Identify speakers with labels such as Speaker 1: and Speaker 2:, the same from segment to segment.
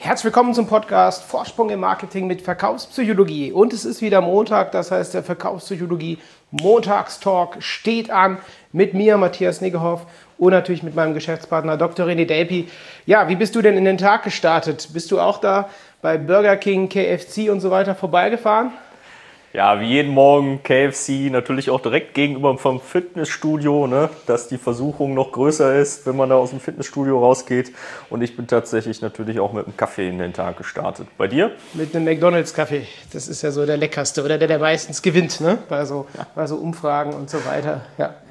Speaker 1: Herzlich willkommen zum Podcast Vorsprung im Marketing mit Verkaufspsychologie. Und es ist wieder Montag, das heißt der Verkaufspsychologie Montagstalk steht an mit mir, Matthias Niggehoff, und natürlich mit meinem Geschäftspartner Dr. René Delpy. Ja, wie bist du denn in den Tag gestartet? Bist du auch da bei Burger King, KFC und so weiter vorbeigefahren?
Speaker 2: Ja, wie jeden Morgen KFC, natürlich auch direkt gegenüber vom Fitnessstudio, ne, dass die Versuchung noch größer ist, wenn man da aus dem Fitnessstudio rausgeht. Und ich bin tatsächlich natürlich auch mit einem Kaffee in den Tag gestartet. Bei dir?
Speaker 1: Mit einem McDonald's-Kaffee. Das ist ja so der leckerste oder der meistens gewinnt, ne? Bei so Umfragen und so weiter.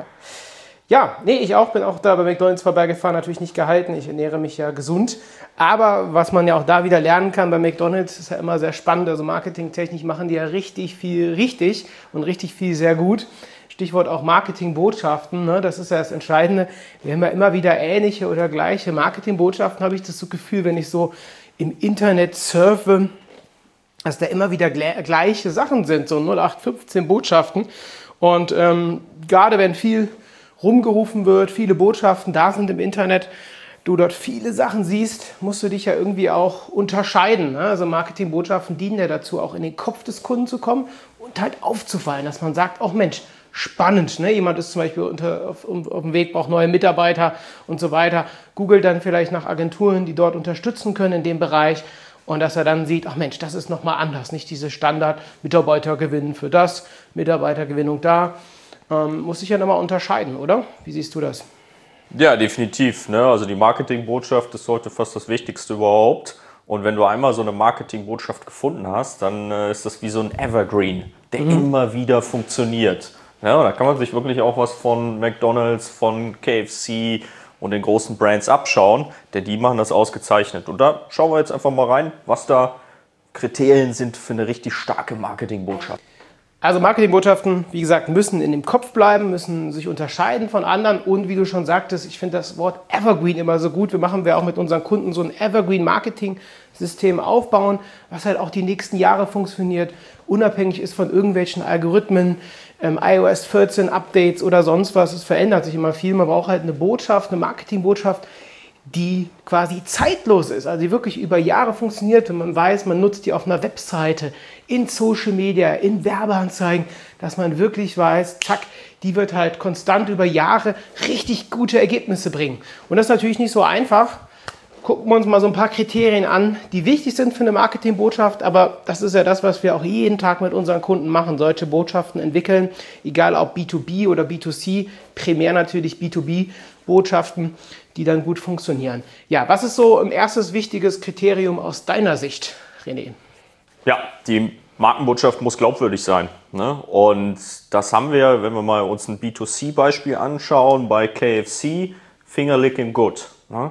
Speaker 1: Ja, ich auch, bin auch da bei McDonald's vorbeigefahren, natürlich nicht gehalten, ich ernähre mich ja gesund. Aber was man ja auch da wieder lernen kann bei McDonald's, ist ja immer sehr spannend, also marketingtechnisch machen die ja richtig viel richtig und richtig viel sehr gut. Stichwort auch Marketingbotschaften, ne? Das ist ja das Entscheidende. Wir haben ja immer wieder ähnliche oder gleiche Marketingbotschaften, habe ich das so Gefühl, wenn ich so im Internet surfe, dass da immer wieder gleiche Sachen sind, so 0815 Botschaften. Und gerade wenn viel rumgerufen wird, viele Botschaften da sind im Internet, du dort viele Sachen siehst, musst du dich ja irgendwie auch unterscheiden. Ne? Also Marketingbotschaften dienen ja dazu, auch in den Kopf des Kunden zu kommen und halt aufzufallen, dass man sagt, oh Mensch, spannend. Ne? Jemand ist zum Beispiel auf dem Weg, braucht neue Mitarbeiter und so weiter. Googelt dann vielleicht nach Agenturen, die dort unterstützen können in dem Bereich. Und dass er dann sieht, ach Mensch, das ist nochmal anders. Nicht diese Standard-Mitarbeitergewinnen für das, Mitarbeitergewinnung da. Muss sich ja nochmal unterscheiden, oder? Wie siehst du das?
Speaker 2: Ja, definitiv. Ne? Also die Marketingbotschaft ist heute fast das Wichtigste überhaupt. Und wenn du einmal so eine Marketingbotschaft gefunden hast, dann ist das wie so ein Evergreen, der immer wieder funktioniert. Ja, da kann man sich wirklich auch was von McDonald's, von KFC und den großen Brands abschauen, denn die machen das ausgezeichnet. Und da schauen wir jetzt einfach mal rein, was da Kriterien sind für eine richtig starke Marketingbotschaft.
Speaker 1: Also Marketingbotschaften, wie gesagt, müssen in dem Kopf bleiben, müssen sich unterscheiden von anderen und wie du schon sagtest, ich finde das Wort Evergreen immer so gut. Wir machen auch mit unseren Kunden so ein Evergreen-Marketing-System aufbauen, was halt auch die nächsten Jahre funktioniert, unabhängig ist von irgendwelchen Algorithmen, iOS 14 Updates oder sonst was. Es verändert sich immer viel. Man braucht halt eine Botschaft, eine Marketingbotschaft, die quasi zeitlos ist, also die wirklich über Jahre funktioniert und man weiß, man nutzt die auf einer Webseite, in Social Media, in Werbeanzeigen, dass man wirklich weiß, zack, die wird halt konstant über Jahre richtig gute Ergebnisse bringen. Und das ist natürlich nicht so einfach. Gucken wir uns mal so ein paar Kriterien an, die wichtig sind für eine Marketingbotschaft, aber das ist ja das, was wir auch jeden Tag mit unseren Kunden machen, solche Botschaften entwickeln, egal ob B2B oder B2C, primär natürlich B2B-Botschaften, die dann gut funktionieren. Ja, was ist so ein erstes wichtiges Kriterium aus deiner Sicht, René?
Speaker 2: Ja, die Markenbotschaft muss glaubwürdig sein. Ne? Und das haben wir, wenn wir mal uns ein B2C-Beispiel anschauen, bei KFC, Fingerlicking Good. Ne?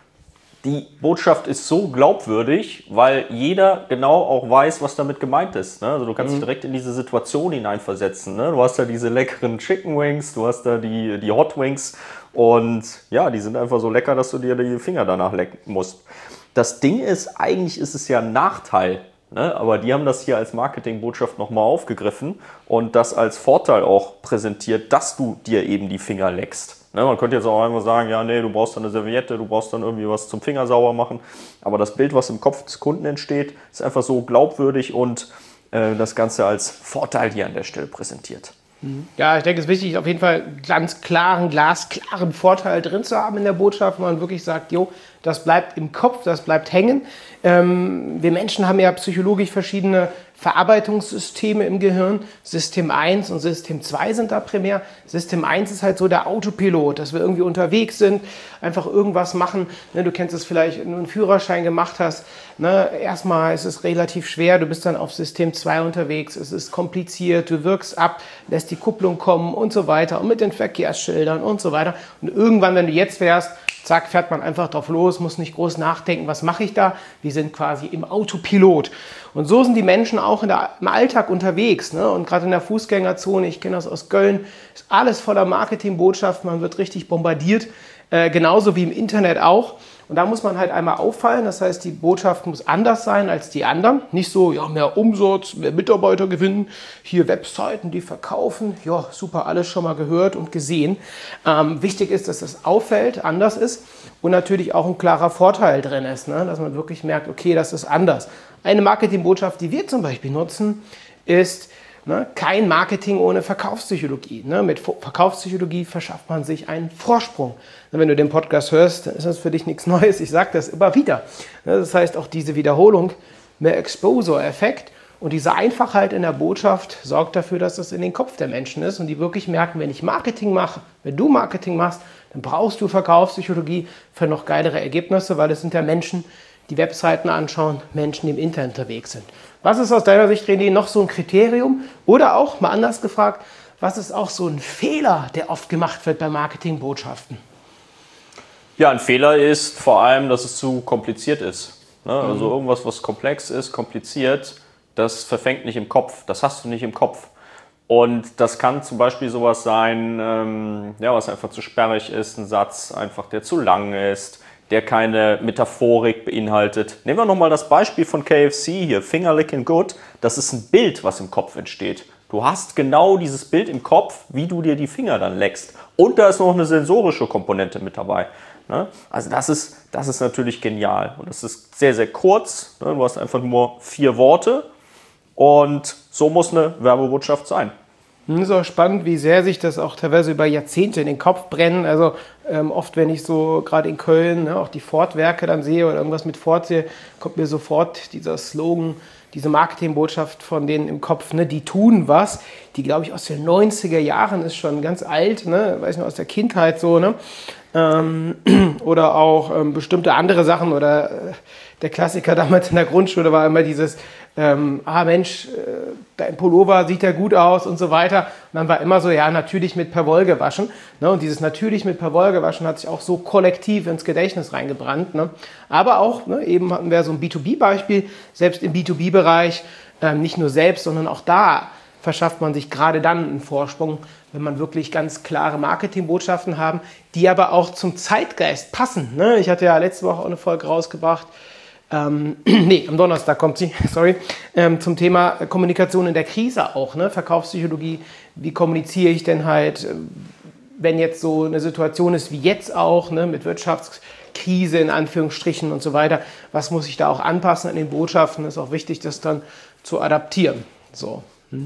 Speaker 2: Die Botschaft ist so glaubwürdig, weil jeder genau auch weiß, was damit gemeint ist. Ne? Also du kannst dich direkt in diese Situation hineinversetzen. Ne? Du hast da diese leckeren Chicken Wings, du hast da die Hot Wings und ja, die sind einfach so lecker, dass du dir die Finger danach lecken musst. Das Ding ist, eigentlich ist es ja ein Nachteil, ne? Aber die haben das hier als Marketingbotschaft nochmal aufgegriffen und das als Vorteil auch präsentiert, dass du dir eben die Finger leckst. Ne, man könnte jetzt auch einmal sagen, ja, nee, du brauchst dann eine Serviette, du brauchst dann irgendwie was zum Finger sauber machen. Aber das Bild, was im Kopf des Kunden entsteht, ist einfach so glaubwürdig und das Ganze als Vorteil hier an der Stelle präsentiert.
Speaker 1: Ja, ich denke, es ist wichtig, auf jeden Fall ganz klaren, glasklaren Vorteil drin zu haben in der Botschaft, wo man wirklich sagt, jo, das bleibt im Kopf, das bleibt hängen. Wir Menschen haben ja psychologisch verschiedene Verarbeitungssysteme im Gehirn. System 1 und System 2 sind da primär. System 1 ist halt so der Autopilot, dass wir irgendwie unterwegs sind, einfach irgendwas machen. Ne, du kennst es vielleicht, wenn du einen Führerschein gemacht hast. Ne, erstmal ist es relativ schwer, du bist dann auf System 2 unterwegs, es ist kompliziert, du wirkst ab, lässt die Kupplung kommen und so weiter und mit den Verkehrsschildern und so weiter. Und irgendwann, wenn du jetzt fährst, zack, fährt man einfach drauf los, muss nicht groß nachdenken, was mache ich da? Wir sind quasi im Autopilot. Und so sind die Menschen auch im Alltag unterwegs. Ne? Und gerade in der Fußgängerzone, ich kenne das aus Köln, ist alles voller Marketingbotschaft, man wird richtig bombardiert, genauso wie im Internet auch. Und da muss man halt einmal auffallen. Das heißt, die Botschaft muss anders sein als die anderen. Nicht so, ja, mehr Umsatz, mehr Mitarbeiter gewinnen, hier Webseiten, die verkaufen. Ja, super, alles schon mal gehört und gesehen. Wichtig ist, dass das auffällt, anders ist und natürlich auch ein klarer Vorteil drin ist, ne? Dass man wirklich merkt, okay, das ist anders. Eine Marketingbotschaft, die wir zum Beispiel nutzen, ist, ne, kein Marketing ohne Verkaufspsychologie. Ne? Mit Verkaufspsychologie verschafft man sich einen Vorsprung. Wenn du den Podcast hörst, dann ist das für dich nichts Neues. Ich sage das immer wieder. Das heißt, auch diese Wiederholung, mehr Exposure-Effekt und diese Einfachheit in der Botschaft sorgt dafür, dass das in den Kopf der Menschen ist und die wirklich merken, wenn ich Marketing mache, wenn du Marketing machst, dann brauchst du Verkaufspsychologie für noch geilere Ergebnisse, weil es sind ja Menschen, die Webseiten anschauen, Menschen, die im Internet unterwegs sind. Was ist aus deiner Sicht, René, noch so ein Kriterium? Oder auch, mal anders gefragt, was ist auch so ein Fehler, der oft gemacht wird bei Marketingbotschaften?
Speaker 2: Ja, ein Fehler ist vor allem, dass es zu kompliziert ist. Ne? Also irgendwas, was komplex ist, kompliziert, das verfängt nicht im Kopf. Das hast du nicht im Kopf. Und das kann zum Beispiel sowas sein, was einfach zu sperrig ist, ein Satz einfach, der zu lang ist, der keine Metaphorik beinhaltet. Nehmen wir nochmal das Beispiel von KFC hier, Finger Licking Good. Das ist ein Bild, was im Kopf entsteht. Du hast genau dieses Bild im Kopf, wie du dir die Finger dann leckst. Und da ist noch eine sensorische Komponente mit dabei. Ne? Also das ist natürlich genial. Und das ist sehr, sehr kurz. Ne? Du hast einfach nur 4 Worte. Und so muss eine Werbebotschaft sein.
Speaker 1: Das ist auch spannend, wie sehr sich das auch teilweise über Jahrzehnte in den Kopf brennen. Also oft, wenn ich so gerade in Köln auch die Ford-Werke dann sehe oder irgendwas mit Ford sehe, kommt mir sofort dieser Slogan, diese Marketingbotschaft von denen im Kopf, ne? Die tun was, die glaube ich aus den 90er Jahren ist schon ganz alt, ne? Weiß nicht, aus der Kindheit so, ne? Oder auch bestimmte andere Sachen oder der Klassiker damals in der Grundschule war immer dieses Mensch, dein Pullover sieht ja gut aus und so weiter. Und dann war immer so, ja, natürlich mit Perwoll gewaschen. Ne? Und dieses natürlich mit Perwoll gewaschen hat sich auch so kollektiv ins Gedächtnis reingebrannt. Ne? Aber auch, ne, eben hatten wir so ein B2B-Beispiel, selbst im B2B-Bereich, nicht nur selbst, sondern auch da verschafft man sich gerade dann einen Vorsprung, wenn man wirklich ganz klare Marketingbotschaften haben, die aber auch zum Zeitgeist passen. Ne? Ich hatte ja letzte Woche auch eine Folge rausgebracht, am Donnerstag kommt sie, sorry, zum Thema Kommunikation in der Krise auch, ne? Verkaufspsychologie, wie kommuniziere ich denn halt, wenn jetzt so eine Situation ist wie jetzt auch, ne? Mit Wirtschaftskrise in Anführungsstrichen und so weiter, was muss ich da auch anpassen an den Botschaften, ist auch wichtig, das dann zu adaptieren. So.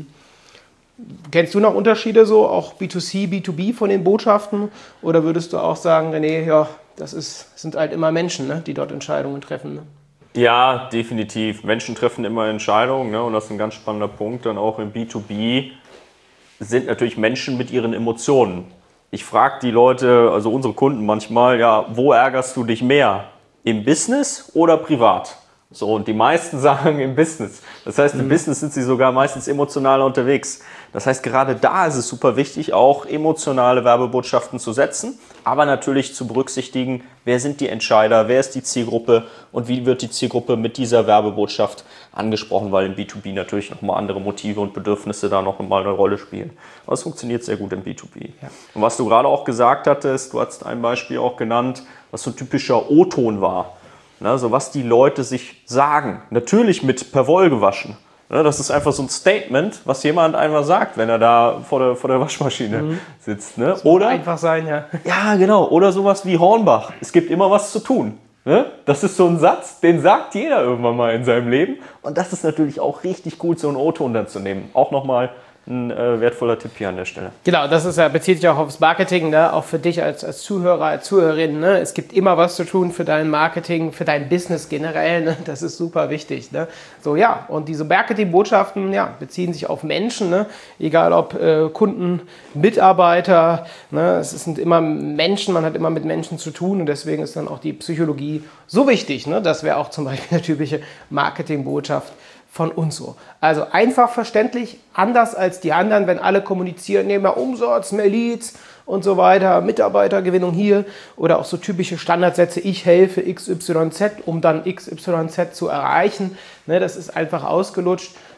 Speaker 1: Kennst du noch Unterschiede so, auch B2C, B2B von den Botschaften? Oder würdest du auch sagen, René, ja, das sind halt immer Menschen, ne, die dort Entscheidungen treffen? Ne?
Speaker 2: Ja, definitiv. Menschen treffen immer Entscheidungen, ne? Und das ist ein ganz spannender Punkt. Dann auch im B2B sind natürlich Menschen mit ihren Emotionen. Ich frage die Leute, also unsere Kunden manchmal, ja, wo ärgerst du dich mehr? Im Business oder privat? So, und die meisten sagen im Business. Das heißt, im Business sind sie sogar meistens emotionaler unterwegs. Das heißt, gerade da ist es super wichtig, auch emotionale Werbebotschaften zu setzen, aber natürlich zu berücksichtigen, wer sind die Entscheider, wer ist die Zielgruppe und wie wird die Zielgruppe mit dieser Werbebotschaft angesprochen, weil im B2B natürlich nochmal andere Motive und Bedürfnisse da noch mal eine Rolle spielen. Aber es funktioniert sehr gut im B2B. Ja. Und was du gerade auch gesagt hattest, du hast ein Beispiel auch genannt, was so ein typischer O-Ton war. Also was die Leute sich sagen, natürlich mit Perwoll gewaschen. Das ist einfach so ein Statement, was jemand einmal sagt, wenn er da vor der Waschmaschine sitzt.
Speaker 1: Das muss einfach sein, ja.
Speaker 2: Ja, genau. Oder sowas wie Hornbach. Es gibt immer was zu tun. Das ist so ein Satz, den sagt jeder irgendwann mal in seinem Leben. Und das ist natürlich auch richtig gut, so einen O-Ton dann zu nehmen. Auch nochmal ein wertvoller Tipp hier an der Stelle.
Speaker 1: Genau, das ist ja, bezieht sich auch aufs Marketing, ne? Auch für dich als Zuhörer, als Zuhörerin. Ne? Es gibt immer was zu tun für dein Marketing, für dein Business generell. Ne? Das ist super wichtig. Ne? So, ja, und diese Marketingbotschaften, ja, beziehen sich auf Menschen, ne? Egal ob Kunden, Mitarbeiter. Ne? Es sind immer Menschen, man hat immer mit Menschen zu tun und deswegen ist dann auch die Psychologie so wichtig. Ne? Das wäre auch zum Beispiel eine typische Marketingbotschaft von uns so. Also einfach verständlich, anders als die anderen, wenn alle kommunizieren, mehr Umsatz, mehr Leads und so weiter, Mitarbeitergewinnung hier oder auch so typische Standardsätze, ich helfe XYZ, um dann XYZ zu erreichen. Ne, das ist einfach ausgelutscht.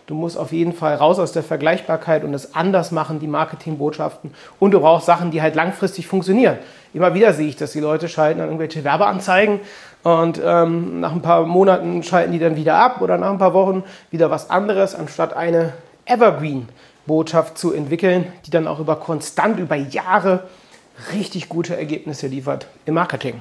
Speaker 1: Du musst auf jeden Fall raus aus der Vergleichbarkeit und es anders machen, die Marketingbotschaften. Und du brauchst Sachen, die halt langfristig funktionieren. Immer wieder sehe ich, dass die Leute schalten an irgendwelche Werbeanzeigen und nach ein paar Monaten schalten die dann wieder ab oder nach ein paar Wochen wieder was anderes, anstatt eine Evergreen-Botschaft zu entwickeln, die dann auch konstant über Jahre richtig gute Ergebnisse liefert im Marketing.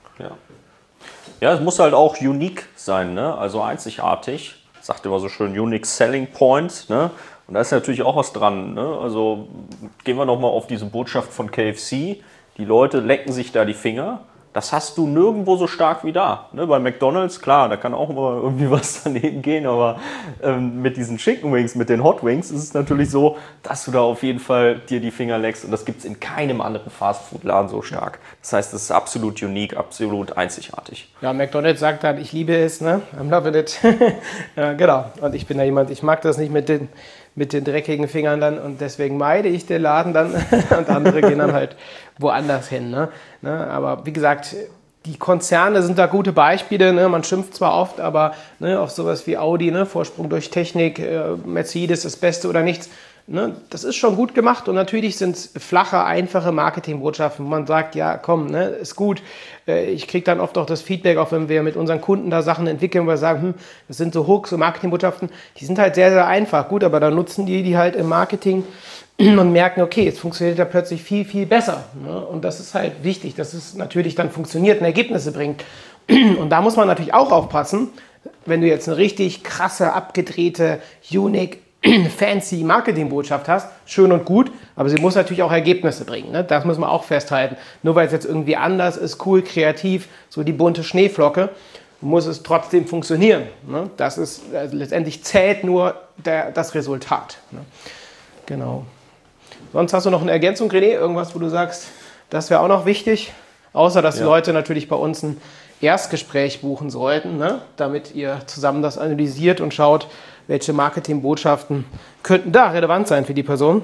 Speaker 2: Ja, es muss halt auch unique sein, ne? Also einzigartig. Sagt immer so schön, unique selling point, ne? Und da ist natürlich auch was dran, ne? Also gehen wir nochmal auf diese Botschaft von KFC. Die Leute lecken sich da die Finger. Das hast du nirgendwo so stark wie da. Ne? Bei McDonald's, klar, da kann auch immer irgendwie was daneben gehen, aber mit diesen Chicken Wings, mit den Hot Wings, ist es natürlich so, dass du da auf jeden Fall dir die Finger leckst und das gibt es in keinem anderen Fastfood-Laden so stark. Das heißt, das ist absolut unique, absolut einzigartig.
Speaker 1: Ja, McDonald's sagt dann, ich liebe es, ne? I'm loving it. Ja, genau. Und ich bin da jemand, ich mag das nicht mit den dreckigen Fingern dann und deswegen meide ich den Laden dann und andere gehen dann halt woanders hin. Ne? Aber wie gesagt, die Konzerne sind da gute Beispiele. Ne? Man schimpft zwar oft, aber auf sowas wie Audi, ne? Vorsprung durch Technik, Mercedes das Beste oder nichts. Ne? Das ist schon gut gemacht und natürlich sind es flache, einfache Marketingbotschaften, wo man sagt, ja komm, ne, ist gut. Ich kriege dann oft auch das Feedback, auch wenn wir mit unseren Kunden da Sachen entwickeln, wo wir sagen, das sind so Hooks, so Marketingbotschaften, die sind halt sehr, sehr einfach. Gut, aber dann nutzen die halt im Marketing und merken, okay, jetzt funktioniert da plötzlich viel, viel besser. Ne? Und das ist halt wichtig, dass es natürlich dann funktioniert und Ergebnisse bringt. Und da muss man natürlich auch aufpassen, wenn du jetzt eine richtig krasse, abgedrehte, unique, fancy Marketingbotschaft hast, schön und gut, aber sie muss natürlich auch Ergebnisse bringen. Ne? Das muss man auch festhalten. Nur weil es jetzt irgendwie anders ist, cool, kreativ, so die bunte Schneeflocke, muss es trotzdem funktionieren. Ne? Das ist, also letztendlich zählt nur das Resultat. Ne? Genau. Sonst hast du noch eine Ergänzung, René? Irgendwas, wo du sagst, das wäre auch noch wichtig? Außer, dass die Leute natürlich bei uns ein Erstgespräch buchen sollten, ne? Damit ihr zusammen das analysiert und schaut, welche Marketingbotschaften könnten da relevant sein für die Person.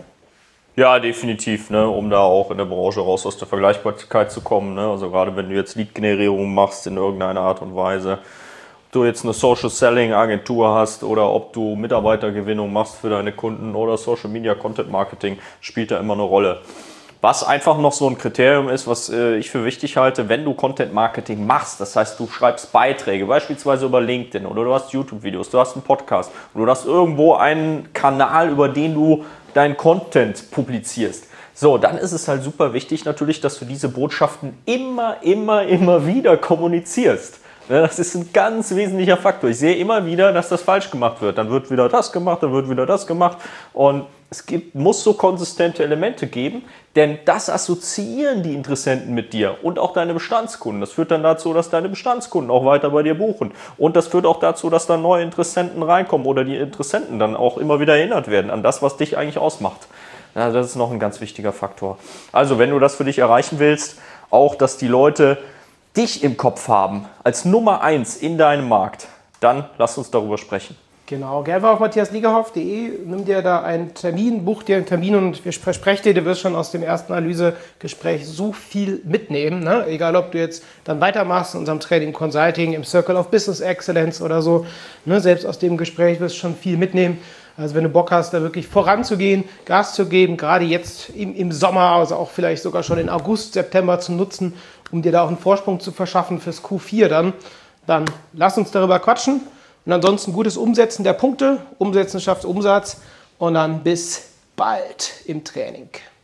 Speaker 2: Ja, definitiv, ne, um da auch in der Branche raus aus der Vergleichbarkeit zu kommen. Ne? Also gerade wenn du jetzt Lead-Generierung machst in irgendeiner Art und Weise, ob du jetzt eine Social-Selling-Agentur hast oder ob du Mitarbeitergewinnung machst für deine Kunden oder Social-Media-Content-Marketing, spielt da immer eine Rolle. Was einfach noch so ein Kriterium ist, was ich für wichtig halte, wenn du Content-Marketing machst, das heißt, du schreibst Beiträge, beispielsweise über LinkedIn oder du hast YouTube-Videos, du hast einen Podcast und du hast irgendwo einen Kanal, über den du deinen Content publizierst. So, dann ist es halt super wichtig natürlich, dass du diese Botschaften immer wieder kommunizierst. Das ist ein ganz wesentlicher Faktor. Ich sehe immer wieder, dass das falsch gemacht wird. Dann wird wieder das gemacht, dann wird wieder das gemacht. Und muss so konsistente Elemente geben, denn das assoziieren die Interessenten mit dir und auch deine Bestandskunden. Das führt dann dazu, dass deine Bestandskunden auch weiter bei dir buchen. Und das führt auch dazu, dass dann neue Interessenten reinkommen oder die Interessenten dann auch immer wieder erinnert werden an das, was dich eigentlich ausmacht. Ja, das ist noch ein ganz wichtiger Faktor. Also, wenn du das für dich erreichen willst, auch, dass die Leute dich im Kopf haben als Nummer 1 in deinem Markt, dann lass uns darüber sprechen.
Speaker 1: Genau, geh einfach auf matthiasniegerhoff.de, nimm dir da einen Termin, buch dir einen Termin und ich verspreche dir, du wirst schon aus dem ersten Analysegespräch so viel mitnehmen. Ne? Egal, ob du jetzt dann weitermachst in unserem Training Consulting, im Circle of Business Excellence oder so. Ne? Selbst aus dem Gespräch wirst du schon viel mitnehmen. Also wenn du Bock hast, da wirklich voranzugehen, Gas zu geben, gerade jetzt im Sommer, also auch vielleicht sogar schon in August, September zu nutzen, um dir da auch einen Vorsprung zu verschaffen fürs Q4 dann lass uns darüber quatschen. Und ansonsten gutes Umsetzen der Punkte, Umsetzen schafft Umsatz und dann bis bald im Training.